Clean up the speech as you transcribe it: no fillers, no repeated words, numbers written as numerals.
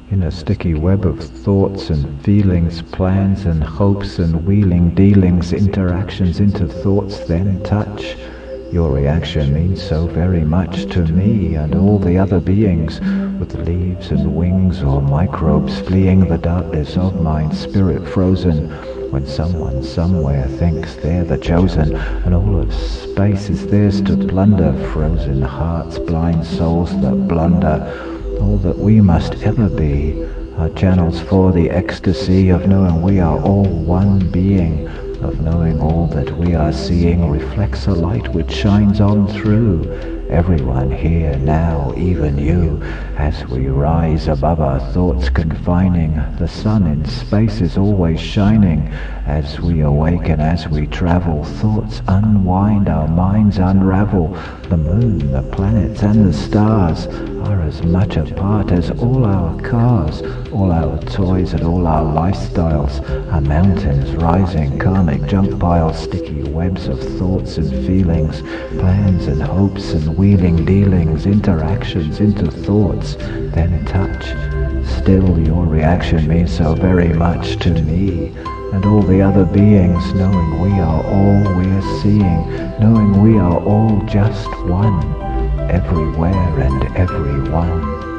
in a sticky web of thoughts and feelings, plans and hopes and wheeling dealings, interactions into thoughts, then touch. Your reaction means so very much to me and all the other beings, with leaves and wings or microbes fleeing the darkness of mind, spirit frozen, when someone somewhere thinks they're the chosen, and all of space is theirs to plunder, frozen hearts, blind souls that blunder. All that we must ever be are channels for the ecstasy of knowing we are all one being, of knowing all that we are seeing reflects a light which shines on through everyone here now, even you. As we rise above our thoughts confining, the sun in space is always shining. As we awaken, as we travel, thoughts unwind, our minds unravel. The moon, the planets and the stars are as much a part as all our cars, all our toys and all our lifestyles. Our mountains rising, karmic junk piles, sticky webs of thoughts and feelings, plans and hopes and wheeling dealings, interactions into thoughts, then touch. Still your reaction means so very much to me and all the other beings, knowing we are all we're seeing, knowing we are all just one, everywhere and everyone.